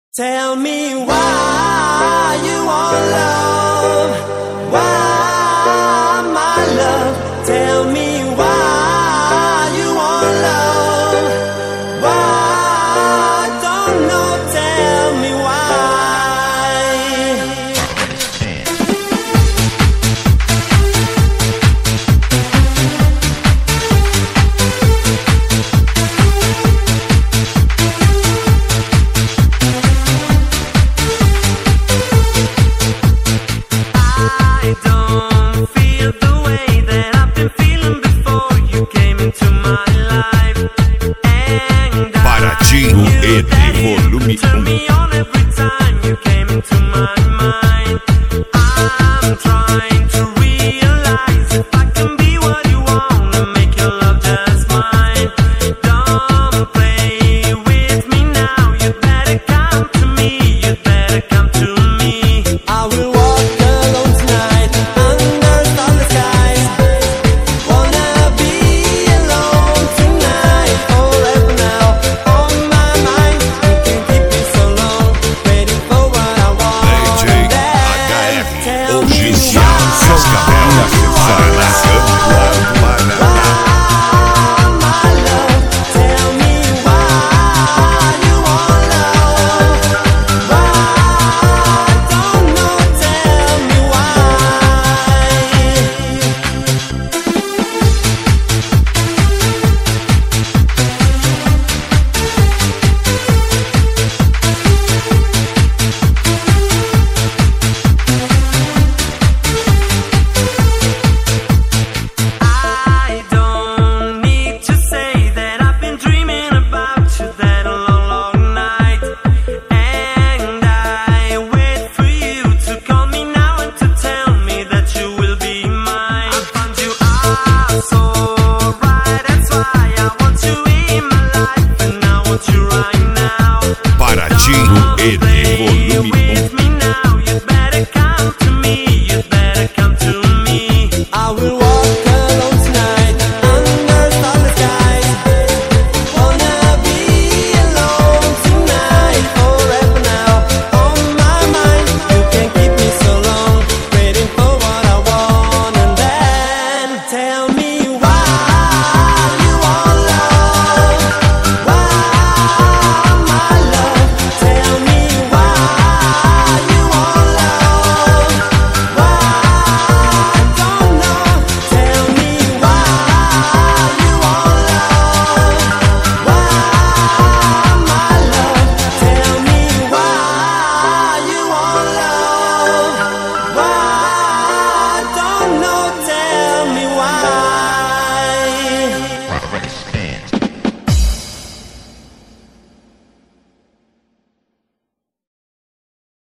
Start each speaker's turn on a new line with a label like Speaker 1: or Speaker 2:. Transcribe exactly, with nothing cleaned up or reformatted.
Speaker 1: Tell me why you want love, why my love. Tell me why you want love, why, don't know, tell me why. I don't feel the way that I've been feeling before you came into my life. And
Speaker 2: Paraty E D Volume
Speaker 1: turn me on every time you came into my mind. I'm trying to realize if I can be what you want and make your love just mine. Don't play with me now, you better come to me, you better come to me. I will walk alone tonight under starless skies. Wanna be alone tonight, forever now. On my mind, you can keep me so long, waiting for what I want.
Speaker 2: D J H F, oficial Cascavel, acessar na Paraná.
Speaker 1: My love, tell me why you want love, why, don't know, tell me why. I don't need to say that I've been dreaming about you that long, long night. And I wait for you to call me now and to tell me that you will be mine. I found you are so right, that's why I want you in my life, and I want you right now.
Speaker 2: Paraty E D
Speaker 1: Play
Speaker 2: Volume
Speaker 1: with me now.